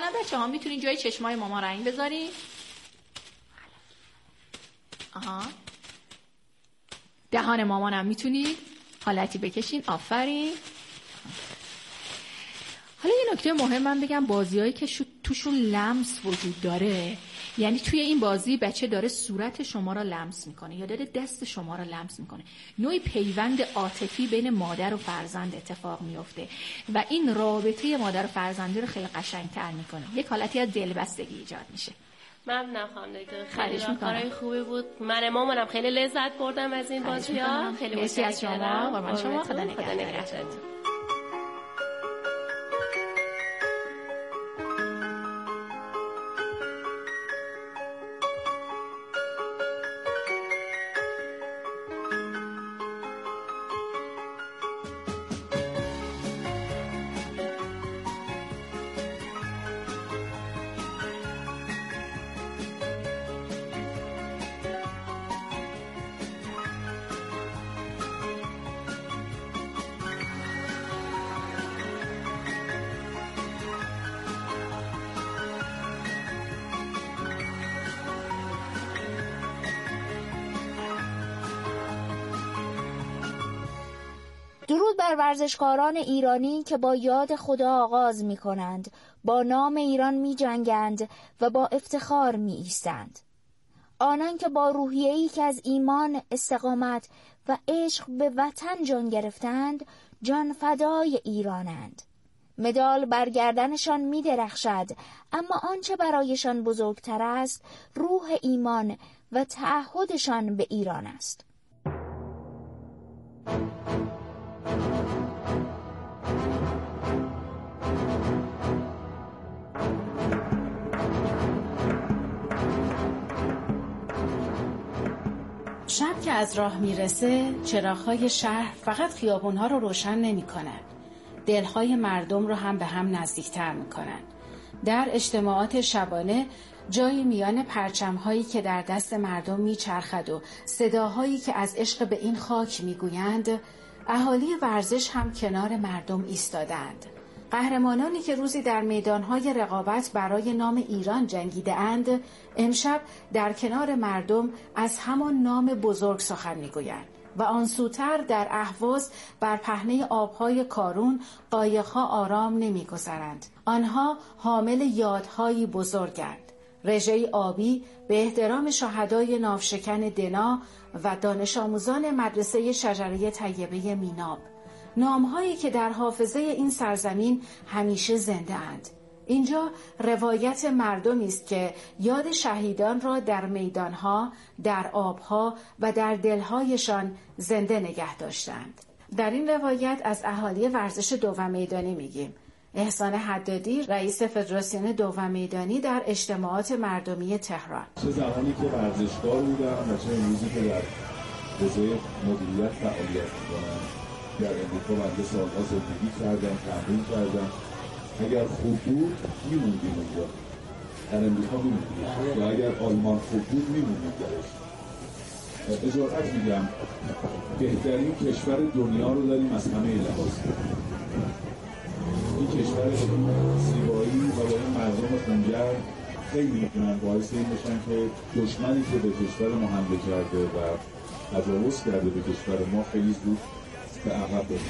الان بچه‌ها میتونین جای چشمای ماما رنگ بذارین. آها. دهان مامانم میتونید حالتی بکشین. آفرین. حالا یه نکته مهم من بگم، بازیایی که توشون لمس وجود داره، یعنی توی این بازی بچه داره صورت شما را لمس میکنه یا داره دست شما را لمس میکنه، نوعی پیوند عاطفی بین مادر و فرزند اتفاق میفته و این رابطه مادر و فرزندی رو خیلی قشنگتر میکنه. یک حالتی از دلبستگی ایجاد میشه. ممنونم خانم دکتر، خیلی راهکارهای خوبی بود. من مامانم خیلی لذت بردم از این بازی‌ها. خیلی مرسی از شما و من شما. خدا نگهدارتون. درود بر ورزشکاران ایرانی که با یاد خدا آغاز می کنند، با نام ایران می جنگند و با افتخار می ایستند. آنان که با روحیه‌ای که از ایمان، استقامت و عشق به وطن جان گرفتند، جان فدای ایرانند. مدال بر گردنشان می درخشد، اما آنچه برایشان بزرگتر است، روح ایمان و تعهدشان به ایران است. شب که از راه میرسه، چراغ‌های شهر فقط خیابون‌ها رو روشن نمی‌کنن، دل‌های مردم رو هم به هم نزدیک‌تر می‌کنن. در اجتماعات شبانه جایی میان پرچم‌هایی که در دست مردم میچرخد و صداهایی که از عشق به این خاک میگویند، اهالی ورزش هم کنار مردم ایستادند. قهرمانانی که روزی در میدانهای رقابت برای نام ایران جنگیده اند، امشب در کنار مردم از همان نام بزرگ سخن میگویند و آن سوتر در اهواز بر پهنه آبهای کارون قایقها آرام نمیگذرند. آنها حامل یادهایی بزرگند. رژه آبی به احترام شهدای ناوشکن دنا و دانش آموزان مدرسه شجره طیبه میناب، نامهایی که در حافظه این سرزمین همیشه زنده اند. اینجا روایت مردمی است که یاد شهیدان را در میدانها، در آبها و در دلهایشان زنده نگه داشتند. در این روایت از اهالی ورزش دوم میدانی میگیم. احسان حدادی، رئیس فدراسیون دوم میدانی در اجتماعات مردمی تهران. چه زمانی که ورزشکار بودم و چه امروزی که در حوزه مدیریت فعالیت می‌کنم. در امریکا بنده سالها زندگی کردم، تمرین کردم. اگر خوب بود میموندیم اونجا، در امریکا میموندیم، و اگر آلمان خوب بود میموندیم درش. اجازت میگم بهترین کشور دنیا رو داریم از همه لحاظ. این کشور زیبایی و با این مردم خونگرم خیلی میتونن باعث این بشن که دشمنی که به کشور ما حمله کرده و تجاوز کرده به کشور ما خیلی زود به عقب بریم.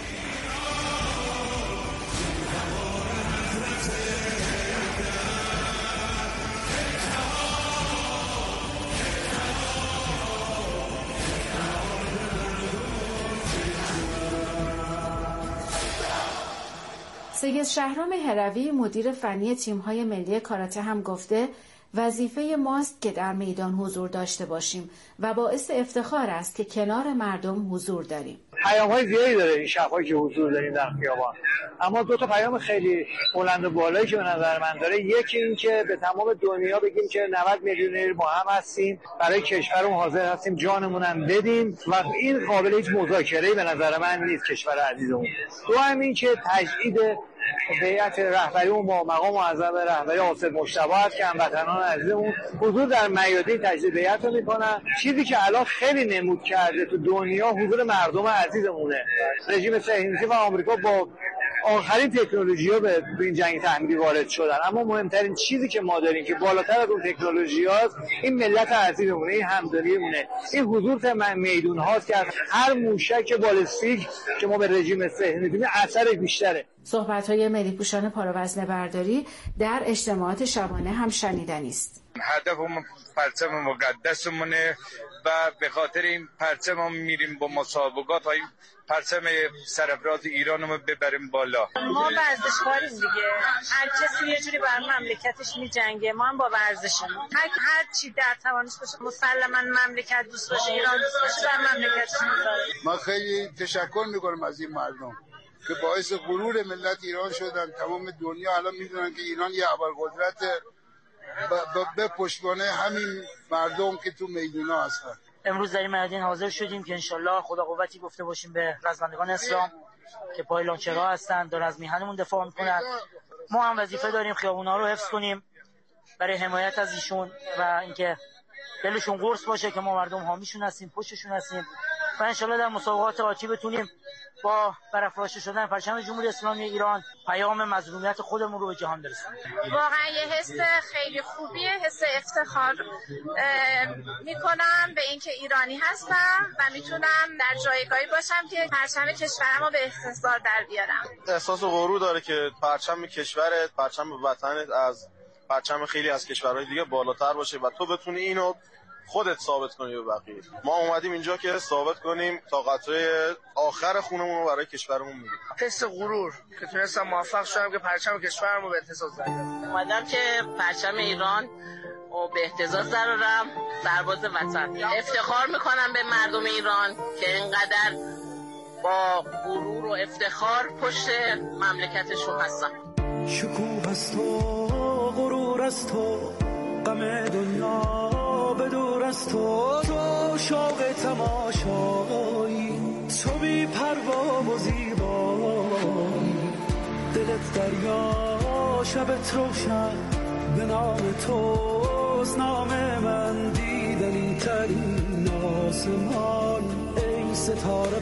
سید شهرام هروی، مدیر فنی تیم‌های ملی کاراته هم گفته وظیفه ماست که در میدان حضور داشته باشیم و باعث افتخار است که کنار مردم حضور داریم. پیام‌های زیادی داره این شب‌هایی که حضور داریم در خیابان، اما دو تا پیام خیلی بلند و بالایی که به نظر من داره. یکی این که به تمام دنیا بگیم که 90 میلیونر ما هم هستیم، برای کشورمون حاضر هستیم جانمون هم بدیم و این قابل هیچ مذاکره‌ای به نظر من نیست. کشور عزیزمون دوم این که تجدید بیعت رهبریمون با مقام معظم رهبری آصف مجتبی است که هموطنان عزیزمون حضور در میادین تجدید بیعت رو میکنن. چیزی که الان خیلی نمود کرده تو دنیا حضور مردم عزیزمونه. رژیم صهیونیستی و آمریکا با آخرین تکنولوژی‌ها به این جنگ تحمیلی وارد شدن، اما مهمترین چیزی که ما داریم که بالاتر از اون تکنولوژی‌هاست این ملت عزیزمونه، این همدلیمونه، این حضور در میدون هاست که هر موشک بالستیک که ما به رژیم صهیونیستی میدیم اثر بیشتره. صحبت‌های ملی‌پوشان پاروزنه برداری در اجتماعات شبانه هم شنیدنی است. هدفمون پرچم مقدسمونه و به خاطر این پرچم هم میریم با مسابقات های پرچم سرفراز ایرانمو ببریم بالا. ما ورزشکاریم دیگه، هر کسی یه جوری بر مملکتش میجنگه، ما هم با ورزشمون هر چی در توانش باشه مسلماً مملکت دوست باشه، ایران دوست باشه، بر مملکتش میذاره. ما خیلی تشکر میکنم از این مردم که باعث غرور ملت ایران شدن. تمام دنیا الان میدونن که ایران یه ابرقدرت به پشتوانه همین مردم که تو میدونا هستن. امروز در این میادین حاضر شدیم که انشالله خدا قوتی گفته باشیم به رزمندگان اسلام که پای لانچرها هستن، دارن از میهنمون دفاع میکنن. ما هم وظیفه داریم خیابونا رو حفظ کنیم برای حمایت از ایشون و اینکه دلشون قرص باشه که ما مردم حامیشون هستیم، پشتشون هستیم و انشالله در مسابقات آتی بتونیم با برافراشته شدن پرچم جمهوری اسلامی ایران پیام مظلومیت خودمون رو به جهان برسونیم. واقعا یه حس خیلی خوبیه، حس افتخار میکنم به اینکه ایرانی هستم و میتونم در جایگاهی باشم که پرچم کشورمو به احتضار در بیارم. احساس غرور داره که پرچم کشورت، پرچم وطنت از پرچم خیلی از کشورهای دیگه بالاتر باشه و تو بتونی اینو خودت ثابت کنی به بقیه. ما اومدیم اینجا که ثابت کنیم تا قطره آخر خونمون رو برای کشورمون میدیم. حس غرور که تونستم موفق شدم که پرچم کشورمو به اهتزاز درارم. اومدم که پرچم ایران و به اهتزاز درارم، سرباز وطن. افتخار میکنم به مردم ایران که اینقدر با غرور و افتخار پشت مملکتشون هستن. شکوه از تو، غرور از تو، غم دنیا به دور از تو، تو شوق تماشایی، تو بی پروا و زیبایی، دلت دریا شبت روشن، به نام توست نام من، دیدنی ترین آسمان ای ستاره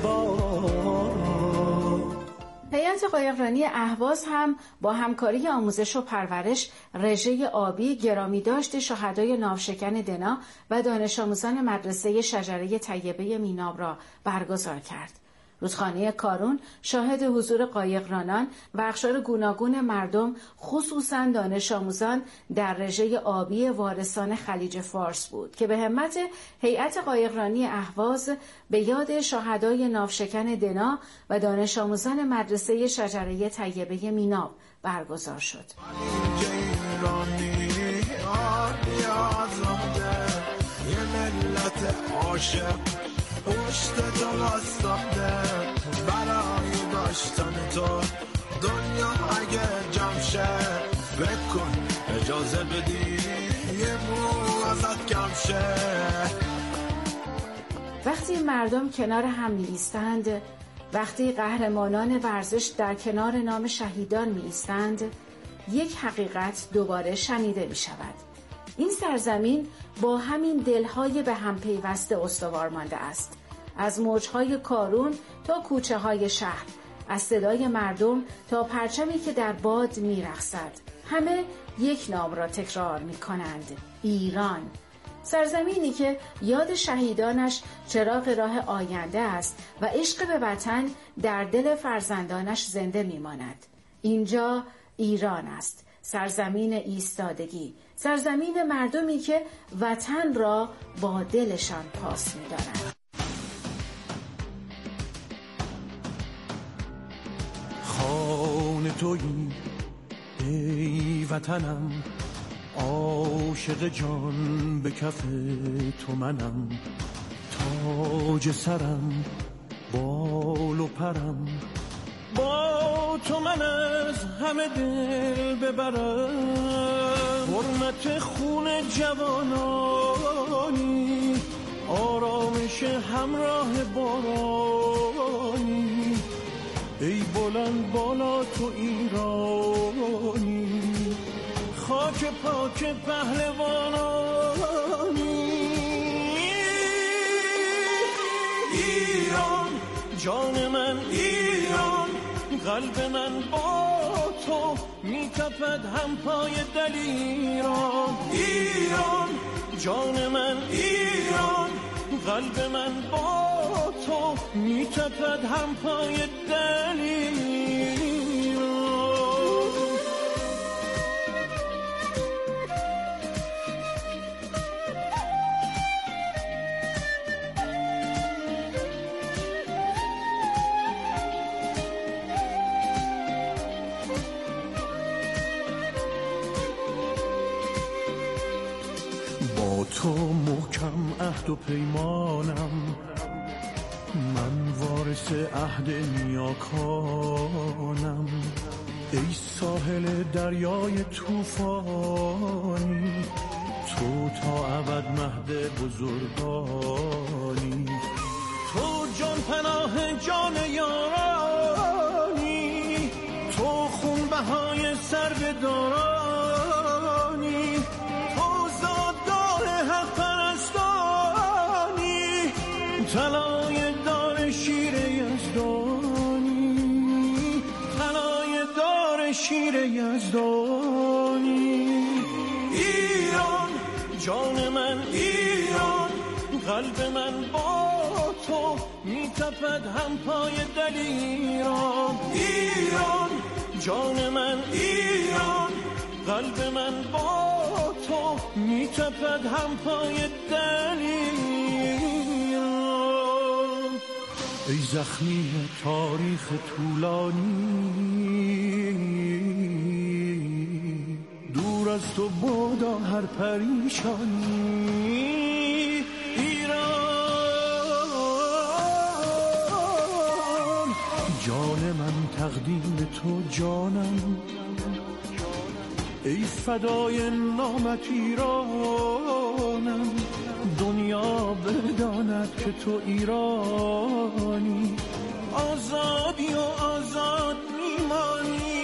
بار. هیئت قایقرانی اهواز هم با همکاری آموزش و پرورش رژه آبی گرامی داشت شهدای ناوشکن دنا و دانش آموزان مدرسه شجره طیبه میناب را برگزار کرد. رودخانه کارون شاهد حضور قایقرانان و اقشار گوناگون مردم خصوصاً دانش آموزان در رژه آبی وارثان خلیج فارس بود که به همت هیئت قایقرانی اهواز به یاد شهدای ناوشکن دنا و دانش آموزان مدرسه شجره طیبه میناب برگزار شد. پشت تو واسطه برای داشتن تو دنیا اگه جمع شه بکن اجازه بدی یه مو ازت کم شه. وقتی مردم کنار هم می ایستند، وقتی قهرمانان ورزش در کنار نام شهیدان می ایستند، یک حقیقت دوباره شنیده می شود. این سرزمین با همین دلهای به هم پیوسته استوار مانده است. از موجهای کارون تا کوچه های شهر، از صدای مردم تا پرچمی که در باد میرقصد، همه یک نام را تکرار می کنند: ایران. سرزمینی که یاد شهیدانش چراغ راه آینده است و عشق به وطن در دل فرزندانش زنده می ماند. اینجا ایران است، سرزمین ایستادگی، سرزمین مردمی که وطن را با دلشان پاس می دارند. خانه تویی ای وطنم، عاشق جان به کف تو منم، تاج سرم بال و پرم، با تو من از همه دل ببرم، حرمت خون جوانانی، آرامش همراه بارانی، ای بلند بالا تو ایرانی، خاک پاک پهلوانانی. ایران جان من، ایران قلب من با تو میتپد هم پای دلیران. ایران جان من ایران، قلب من با تو میتپد هم پای دلیران. تو محکم عهد و پیمانم، من وارث عهد نیاکانم. ای ساحل دریای طوفانی، تو تا ابد مهد بزرگانی. تو جان پناه جان یارانی، تو خون بهای سرد دارانی. طلای دار شیر یزدانی، طلای دار شیر یزدانی. ایران جان من ایران، قلب من با تو میتپد هم پای دلیران. ایران جان من ایران، قلب من با تو میتپد هم پای دلیران. ای زخمی تاریخ طولانی، دور از تو بادا هر پریشانی. ایران جان من تقدیم تو جانم، ای فدای نامت ایرانم. دنیا بداند که تو ایرانی، آزادی و آزاد میمانی.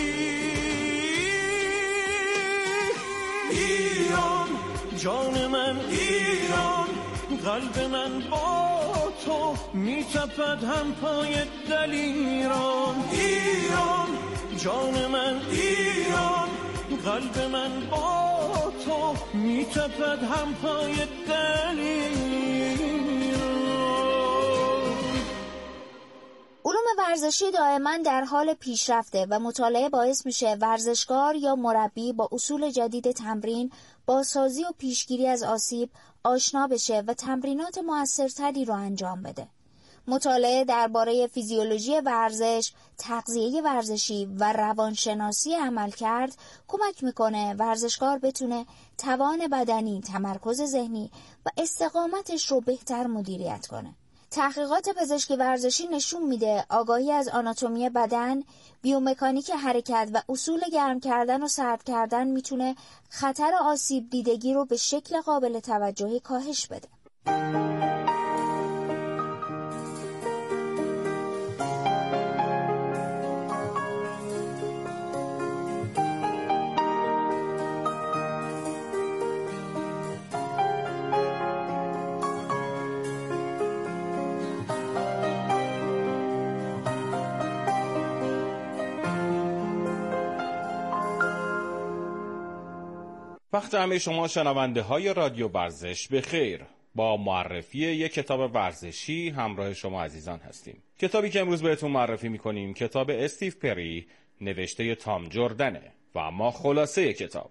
ایران جان من ایران، قلب من با تو میتپد هم پای دلیران. ایران جان من ایران، قلب من با تو میتپد هم پای دلیران. علوم ورزشی دائما در حال پیشرفته و مطالعه باعث میشه ورزشکار یا مربی با اصول جدید تمرین، بازسازی و پیشگیری از آسیب آشنا بشه و تمرینات موثرتری رو انجام بده. مطالعه درباره فیزیولوژی ورزش، تغذیه ورزشی و روانشناسی عملکرد کمک میکنه ورزشکار بتونه توان بدنی، تمرکز ذهنی و استقامتش رو بهتر مدیریت کنه. تحقیقات پزشکی ورزشی نشون میده آگاهی از آناتومی بدن، بیومکانیک حرکت و اصول گرم کردن و سرد کردن میتونه خطر آسیب دیدگی رو به شکل قابل توجهی کاهش بده. وقت همه شما شنونده های رادیو ورزش به خیر. با معرفی یک کتاب ورزشی همراه شما عزیزان هستیم. کتابی که امروز بهتون معرفی میکنیم کتاب استیو پری نوشته تام جردنه و ما خلاصه کتاب.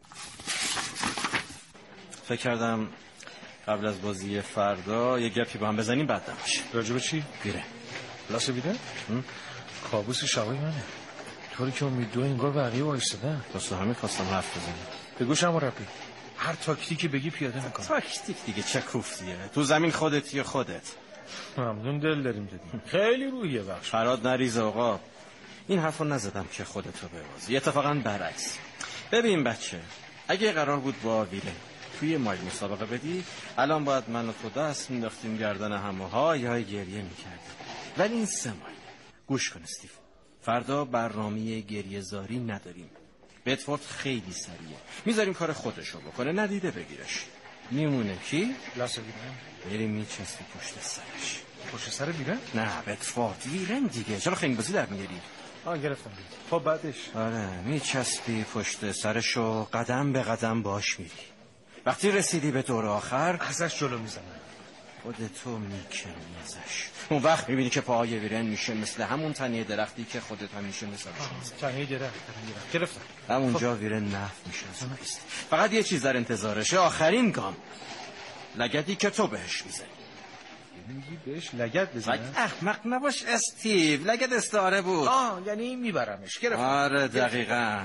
فکر کردم قبل از بازی فردا یه گپی با هم بزنیم بعد نباشه. راجع به چی؟ بیره. لاسه بیره؟ کابوس شبای منه. طوری که امیدو انگار بقیه وایستادن. واسه همین خواستم حرف بزنیم. به گوشم مربی، هر تاکتیکی بگی پیاده میکنم. تاکتیک دیگه چه کوفتیه؟ تو زمین خودتی خودت. ممنون، دل داریم دادیم. خیلی روحیه بخش. فراد نریز آقا. این حرفو نزدم که خودتو ببازی، اتفاقا برعکس. ببین بچه، اگه قرار بود با ویله توی مایل مسابقه بدی، الان باید من و تو دست مینداختیم گردن همه یا گریه میکردیم. ولی این 3 مایل. گوش کن استیو، فردا برنامه گریه زاری نداریم. بتفورد خیلی سریعه، میذاریم کار خودشو بکنه، ندیده بگیرش. میمونه کی؟ لاسه ویلن. بریم میچستی پشت سرش. پشت سر ویلن؟ نه بتفورد، ویلن دیگه. چرا خیلی بازی در میاری؟ گرفتم. خب بعدش؟ آره میچسبی پشت سرشو قدم به قدم باش میری. وقتی رسیدی به دور آخر ازش جلو میزنم. خودتو میکنی ازش. اون وقت میبینی که پاهای ویرن میشه مثل همون تنیه درختی که خودت همیشه مثل تنیه درخت. گرفتم. همونجا ویرن نفت میشه از اون است. فقط یه چیز در انتظارشه، آخرین گام. لگدی که تو بهش میزنی. میگی بهش لگد بزنم؟ احمق نباش استیو، لگد استعاره بود. یعنی میبرمش. گرفتم. آره دقیقاً.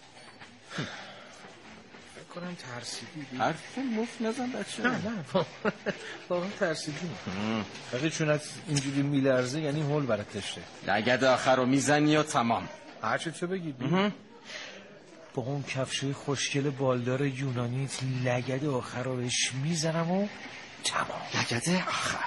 کنم ترسیدی. حرف مفت نزن بچه. نه واقعا ترسیدی. وقتی چونت اینجوری میلرزه یعنی هول برات تشته. لگد آخر رو میزنی و تمام. هرچه تو بگید. با اون کفشوی خوشگل بالدار یونانیت لگد آخر رو بهش میزنم و تمام. لگد آخر.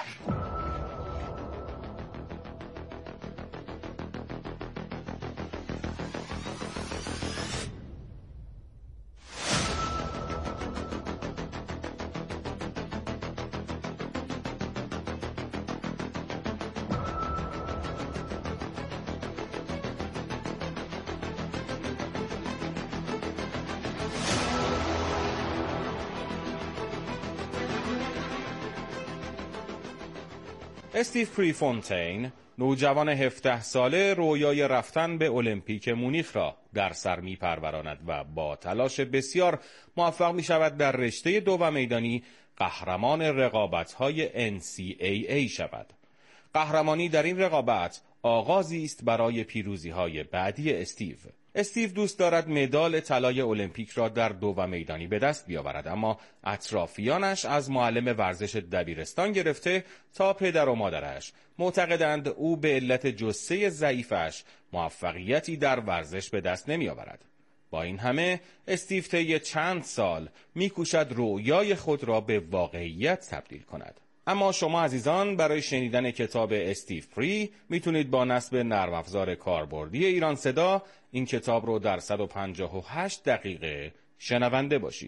استیو پریفونتین، نوجوان 17 ساله، رویای رفتن به المپیک مونیخ را در سر می‌پروراند و با تلاش بسیار موفق می‌شود در رشته دو میدانی قهرمان رقابت‌های NCAA شود. قهرمانی در این رقابت آغازی است برای پیروزی‌های بعدی استیو. استیو دوست دارد مدال طلای المپیک را در دو میدانی به دست بیاورد، اما اطرافیانش از معلم ورزش دبیرستان گرفته تا پدر و مادرش معتقدند او به علت جثه ضعیفش موفقیتی در ورزش به دست نمی آورد. با این همه استیو طی چند سال می‌کوشد رویای خود را به واقعیت تبدیل کند. اما شما عزیزان برای شنیدن کتاب استیو پری میتونید با نصب نرم افزار کاربردی ایران صدا این کتاب رو در 158 دقیقه شنونده باشید.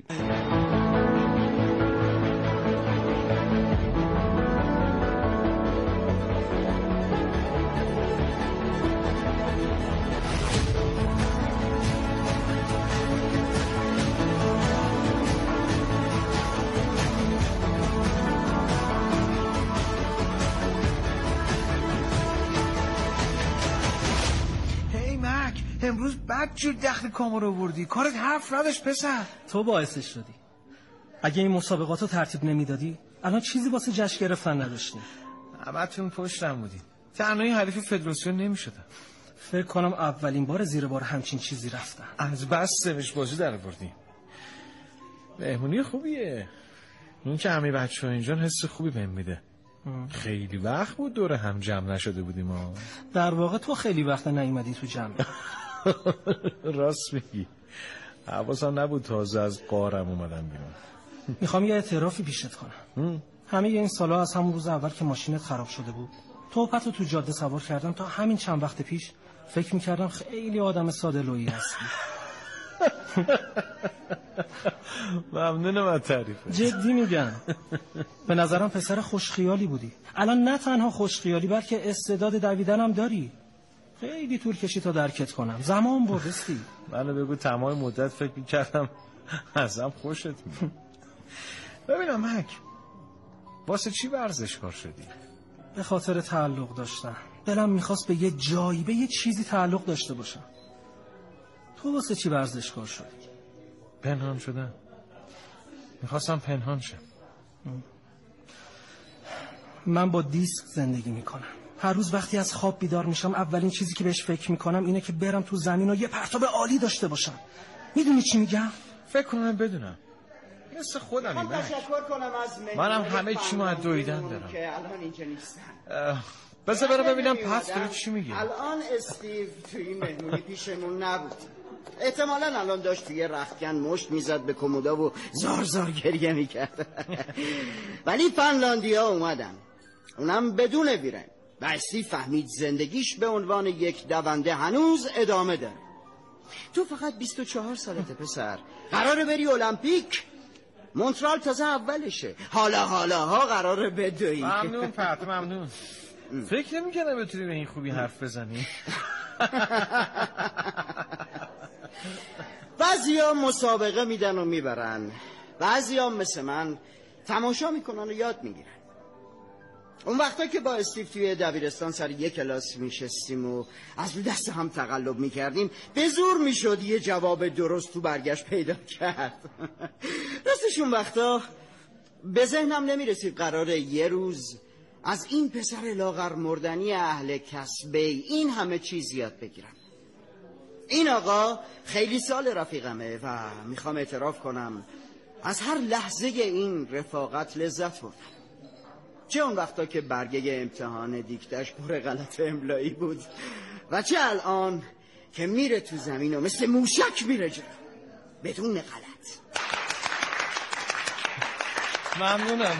امروز بد جور دخل کامو رو بردی. کارت حرف نداشت پسر. تو باعثش شدی. اگه این مسابقات رو ترتیب نمیدادی الان چیزی واسه جشن گرفتن نداشتیم. همتون پشتم بودین. تنهایی حریف فدراسیون نمیشدم. فکر کنم اولین بار زیر بار همچین چیزی رفتن. از بس سمش بازی در بردیم. مهمونی خوبیه. این که همه بچه‌ها اینجا حس خوبی بهم میده. خیلی وقت بود دور هم جمع نشده بودیم ما. در واقع تو خیلی وقت نیومدی تو جمع. راست میگی. حواسم نبود تازه از قارم اومدم بیرون. میخوام یه اعترافی پیشت کنم. همه این سالا از همون روز اول که ماشینت خراب شده بود توپتو تو جاده سوار کردم تا همین چند وقت پیش فکر میکردم خیلی آدم ساده لویی هستی. ممنونم از تعریفت. جدی میگم. به نظرم پسر خوشخیالی بودی. الان نه تنها خوشخیالی بلکه استعداد دویدن هم داری. خیلی طول کشید تا درکت کنم. زمان بردستی. منو بگو تمام مدت فکر میکردم ازم خوشت میاد. ببینم مک واسه چی ورزشکار شدی؟ به خاطر تعلق داشتم. دلم میخواست به یه جایی به یه چیزی تعلق داشته باشم. تو واسه چی ورزشکار شدی؟ پنهان شدم. میخواستم پنهان شم. من با دیسک زندگی میکنم. هر روز وقتی از خواب بیدار میشم اولین چیزی که بهش فکر میکنم اینه که برم تو زمین و یه پرتاب عالی داشته باشم. میدونی چی میگم؟ فکر کنم بدونم. مثل خودم من تشکر کنم از منم همه چیمو از دویدن دارم که الان اینجا نیستن. بذار برم ببینم پس داره چی میگه. الان استیو توی مهمونی پیشمون نبود. احتمالاً الان داشت توی رختکن مشت میزد به کمودا و زار زار گریه میکرد. ولی فنلاندیا اومدن، اونم بدون ویرن، و استیو فهمید زندگیش به عنوان یک دونده هنوز ادامه داره. تو فقط 24 سالته پسر، قراره بری المپیک. مونترال تازه اولشه، حالا قراره بدوی. ممنون پت، ممنون. فکر نمی‌کردم بتونی به این خوبی حرف بزنی. بعضیا مسابقه میدن و میبرن، بعضیا مثل من تماشا میکنن و یاد میگیرن. اون وقتا که با استیو توی دبیرستان سر یک کلاس میشستیم و از رو دست هم تقلب میکردیم، به زور میشد یه جواب درست تو برگشت پیدا کرد. راستش اون وقتا به ذهنم نمیرسید قراره یه روز از این پسر لاغر مردنی اهل کسبه این همه چیز یاد بگیرم. این آقا خیلی سال رفیقمه و میخوام اعتراف کنم از هر لحظه این رفاقت لذت بردم. چه اون وقتا که برگه امتحان دیکتش پر غلط املایی بود و چه الان که میره تو زمین و مثل موشک میره جلو بدون غلط. ممنونم.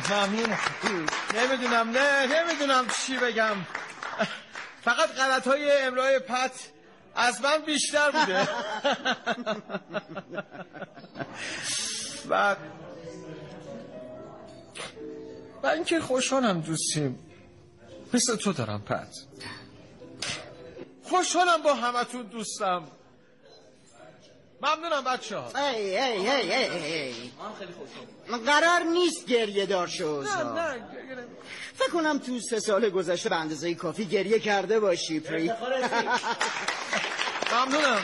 نمیدونم چی بگم. فقط غلط‌های املای پت از من بیشتر بوده. و من که خوشحالم دوستیم مثل تو دارم پت. خوشحالم با همتون دوستم. ممنونم بچه ها. ای قرار نیست گریه دار شو. نه فکر کنم تو 3 سال گذشته به اندازه کافی گریه کرده باشی پری. ممنونم.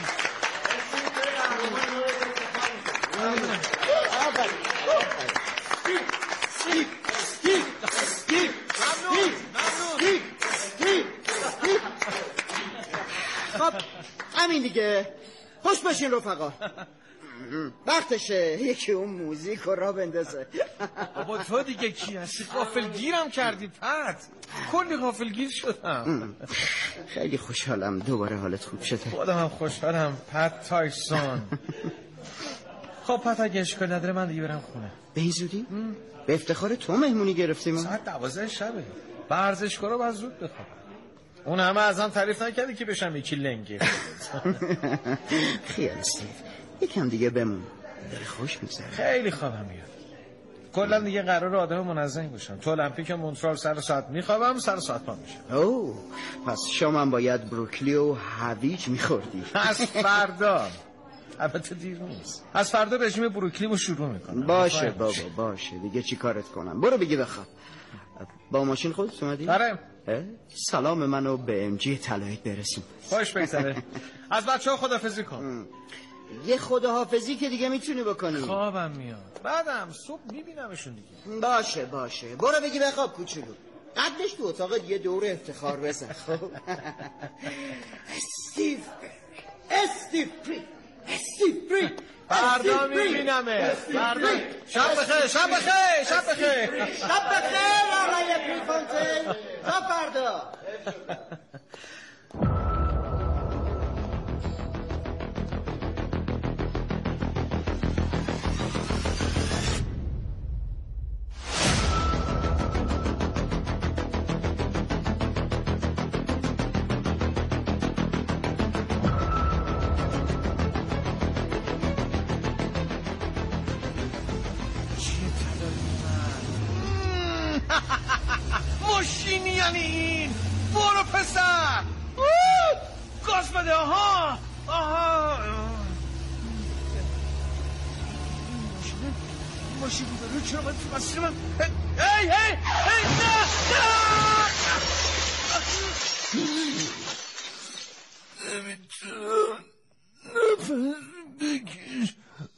خب همین دیگه. خوش باشین رفقا. وقتشه یکی اون موزیک رو را بندازه. بابا تو دیگه کی هستی؟ غافلگیرم کردی پت. کلی غافلگیر شدم. خیلی خوشحالم دوباره حالت خوب شده. خودم هم خوشحالم پت تایسون. خب پت اگه اشکال نداره من دیگه برم خونه. به این زودی؟ به افتخار تو مهمونی گرفتیم. ساعت 12 شبه. ورزشکارا باید زود بخوابن. اون همه ازم تعریف نکردی که بشم یکی لنگه. خیال استیو یکم دیگه بمون. داره خوش میگذره. خیلی خوابم میاد. کلا دیگه قرار آدم منظمی باشم. تو المپیک مونترال سر ساعت میخوابم، سر ساعت پا میشم. اوه پس شامم باید بروکلی و هویج میخوردی. از فردا. البته دیر نیست. از فردا رژیم بروکلیمو شروع میکنم. باشه بابا باشه دیگه چی کارت کنم. برو بگی بخواب. با ماشین خودت اومدی؟ آره. سلام منو به ام جی طلایت برسون. خوش بگذره. از بچه‌ها خداحافظی کن. یه خداحافظی که دیگه میتونی بکنی. خوابم میاد. بعدم صبح میبینمشون دیگه. باشه برو بگی بخواب کوچولو. قبلش تو اتاق یه دور افتخار بزن. خب استیو پری فردا میبینمه. فردا شب بخیر آقای پریفانتین. تا فردا. ماشینی یعنی این. برو پسر. گاز بده. آها ماشین بوده. چرا باید تو مسیر من؟ هی نه نمیتونم نفس بکش.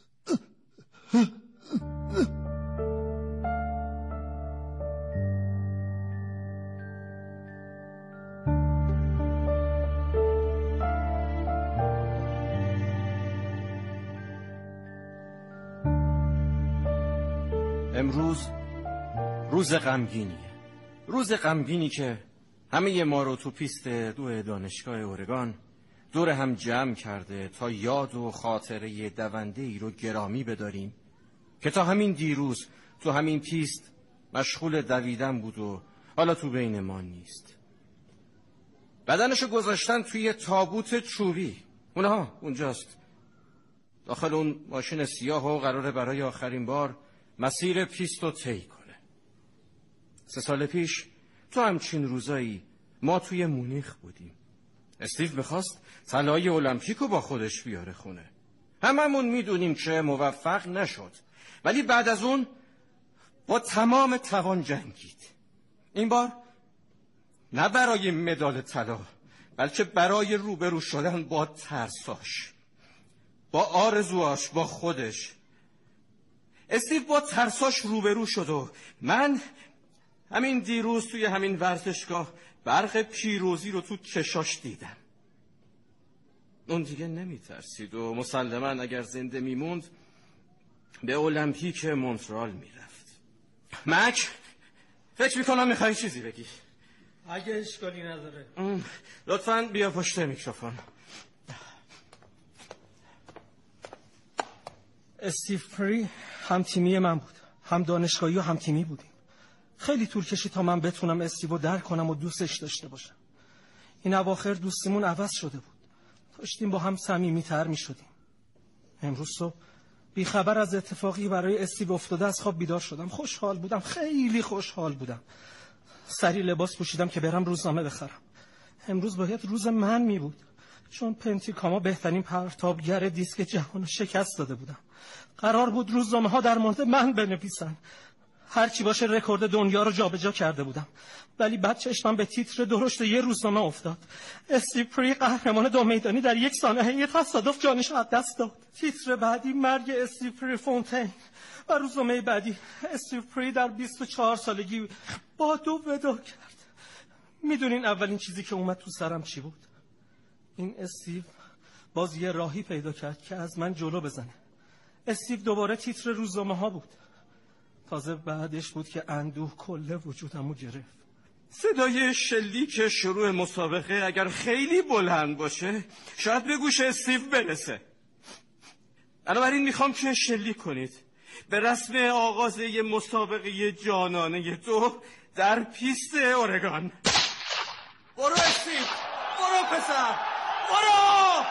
امروز روز غمگینیه. روز غمگینی که همه ما رو تو پیست 2 دانشگاه اورگان دور هم جمع کرده تا یاد و خاطره دونده ای رو گرامی بداریم که تا همین دیروز تو همین پیست مشغول دویدن بود و حالا تو بین ما نیست. بدنشو گذاشتن توی تابوت چوبی. اونجاست داخل اون ماشین سیاه و قراره برای آخرین بار مسیر پیست رو طی کنه. 3 سال پیش تو همچین روزایی ما توی مونیخ بودیم. استیو میخواست طلای المپیکو با خودش بیاره خونه. هممون میدونیم که موفق نشد، ولی بعد از اون با تمام توان جنگید. این بار نه برای مدال طلا، بلکه برای روبرو شدن با ترساش، با آرزوهاش، با خودش. استیو با ترساش روبرو شد و من همین دیروز توی همین ورزشگاه برق پیروزی رو تو چشاش دیدم. اون دیگه نمیترسید و مسلماً اگر زنده میموند به المپیک مونترال میرفت. مک، فکر میکنم میخوای چیزی بگی. اگه اشکالی نداره. لطفاً بیا پشت میکروفون. استیو پری هم تیمی من بود، هم دانشگاهی و هم تیمی بودیم. خیلی طول کشید تا من بتونم استیو رو درک کنم و دوستش داشته باشم. این اواخر دوستیمون عوض شده بود. داشتیم با هم صمیمی‌تر می‌شدیم. امروز صبح بی خبر از اتفاقی برای استیو افتاده از خواب بیدار شدم. خوشحال بودم، خیلی خوشحال بودم. سریع لباس پوشیدم که برم روزنامه بخرم. امروز باید روز من می بود، چون پنتیکاما بهترین پرتابگر دیسک جهان رو شکست داده بودم. قرار بود روزنامه ها در مورد من بنویسن. هرچی باشه رکورد دنیا رو جابجا کرده بودم. ولی بعد چشمم به تیتر درشت یه روزنامه افتاد. استیو پری قهرمان 2 میدانی در 1 سانحه تصادف جانش از دست داد. تیتر بعدی مرگ استیو پری فونتین و روزنامه بعدی استیو پری در 24 سالگی با 2 ودا کرد. میدونین اولین چیزی که اومد تو سرم چی بود؟ این استیو باز یه راهی پیدا کرد که از من جلو بزنه. استیو دوباره تیتر روزنامه ها بود. تازه بعدش بود که اندوه کل وجودمو گرفت. صدای شلیک شروع مسابقه اگر خیلی بلند باشه شاید به گوش استیو برسه. بنابراین میخوام که شلیک کنید به رسم آغاز یه مسابقه جانانه 2 در پیست اورگان. برو استیو، برو پسر، برو!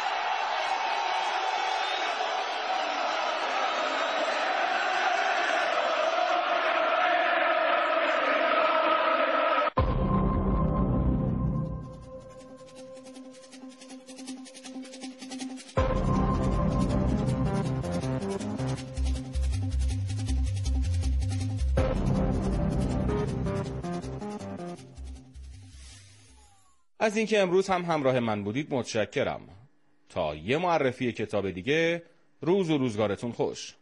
از اینکه امروز هم همراه من بودید متشکرم. تا یه معرفی کتاب دیگه، روز و روزگارتون خوش.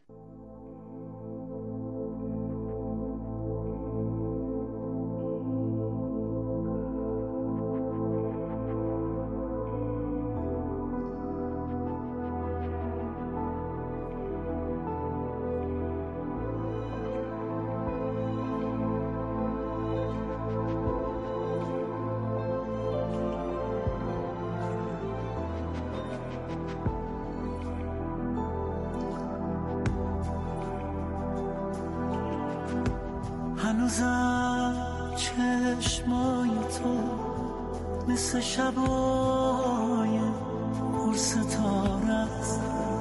هنوزم چشمای تو مثل شبای پرستاره است.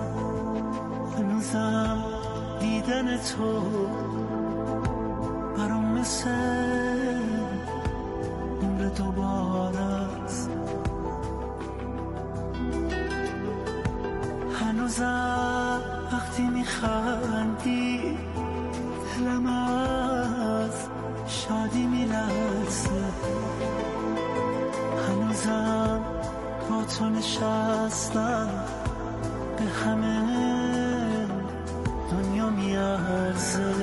هنوزم دیدن تو برام مثل عمر دوباره است. هنوزم وقتی میخندی دلم از شادی میلرزه. هنوزم با تو نشستم به همه دنیا میارزه.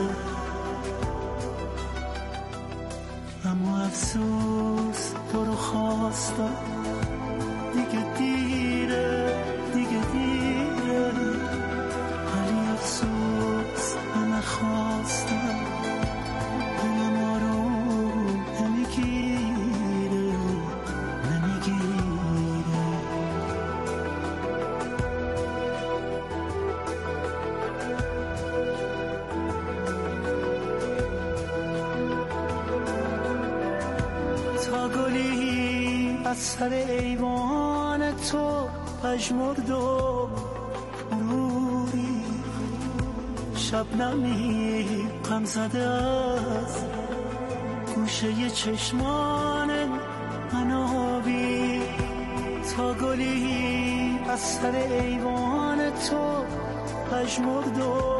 اما افسوس تو رو خواستم، دیگه دیره، دیگه دیره. ولی افسوس من نخواستم، دلم آروم نمیگیره، نمیگیره. تا گلی از سر ایوان تو پژمرد و روری، شبنمی غم زده از گوشه چشمان من آبی. تا گلی از سر ایوان تو پژمرد و